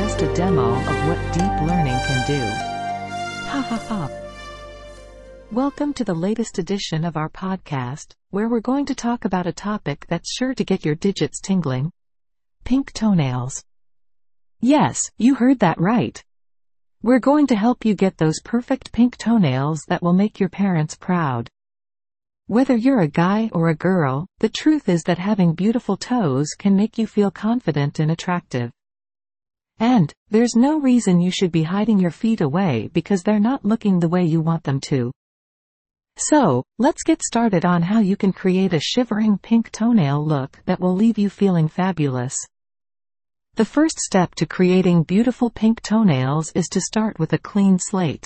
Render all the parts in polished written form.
just a demo of what deep learning can do. Ha ha ha. Welcome to the latest edition of our podcast, where we're going to talk about a topic that's sure to get your digits tingling. Pink toenails. Yes, you heard that right. We're going to help you get those perfect pink toenails that will make your parents proud. Whether you're a guy or a girl, the truth is that having beautiful toes can make you feel confident and attractive. And there's no reason you should be hiding your feet away because they're not looking the way you want them to. So, let's get started on how you can create a shivering pink toenail look that will leave you feeling fabulous. The first step to creating beautiful pink toenails is to start with a clean slate.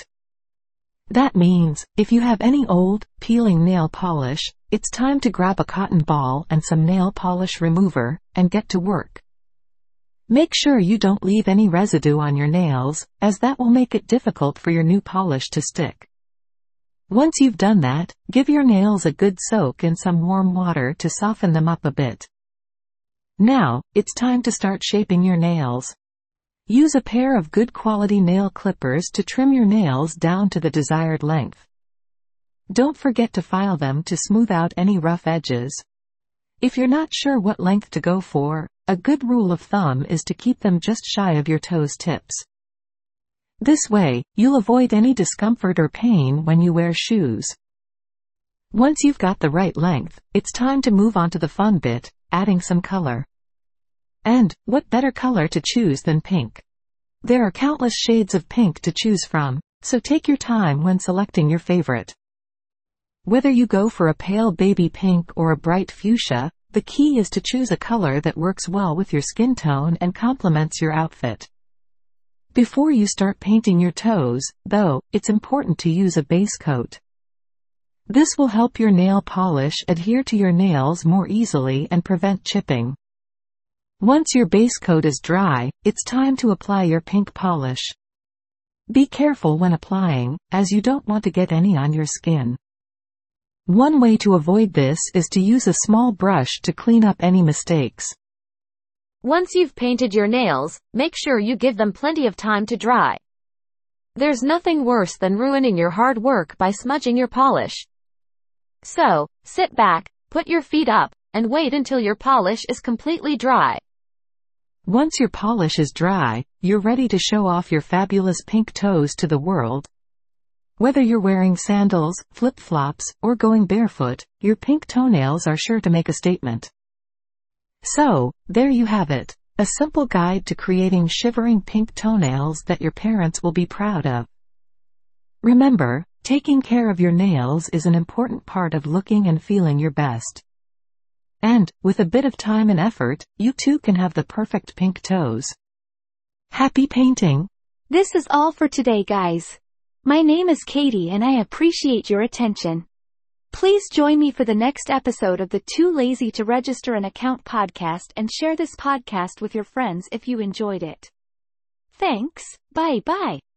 That means, if you have any old, peeling nail polish, it's time to grab a cotton ball and some nail polish remover, and get to work. Make sure you don't leave any residue on your nails, as that will make it difficult for your new polish to stick. Once you've done that, give your nails a good soak in some warm water to soften them up a bit. Now, it's time to start shaping your nails. Use a pair of good quality nail clippers to trim your nails down to the desired length. Don't forget to file them to smooth out any rough edges. If you're not sure what length to go for, a good rule of thumb is to keep them just shy of your toes tips. This way, you'll avoid any discomfort or pain when you wear shoes. Once you've got the right length, it's time to move on to the fun bit, adding some color. And what better color to choose than pink? There are countless shades of pink to choose from, so take your time when selecting your favorite. Whether you go for a pale baby pink or a bright fuchsia, the key is to choose a color that works well with your skin tone and complements your outfit. Before you start painting your toes, though, it's important to use a base coat. This will help your nail polish adhere to your nails more easily and prevent chipping. Once your base coat is dry, it's time to apply your pink polish. Be careful when applying, as you don't want to get any on your skin. One way to avoid this is to use a small brush to clean up any mistakes. Once you've painted your nails, make sure you give them plenty of time to dry. There's nothing worse than ruining your hard work by smudging your polish. So, sit back, put your feet up, and wait until your polish is completely dry. Once your polish is dry, you're ready to show off your fabulous pink toes to the world. Whether you're wearing sandals, flip-flops, or going barefoot, your pink toenails are sure to make a statement. So, there you have it, a simple guide to creating shivering pink toenails that your parents will be proud of. Remember, taking care of your nails is an important part of looking and feeling your best. And, with a bit of time and effort, you too can have the perfect pink toes. Happy painting! This is all for today, guys. My name is Katie and I appreciate your attention. Please join me for the next episode of the Too Lazy to Register an Account podcast and share this podcast with your friends if you enjoyed it. Thanks, bye-bye.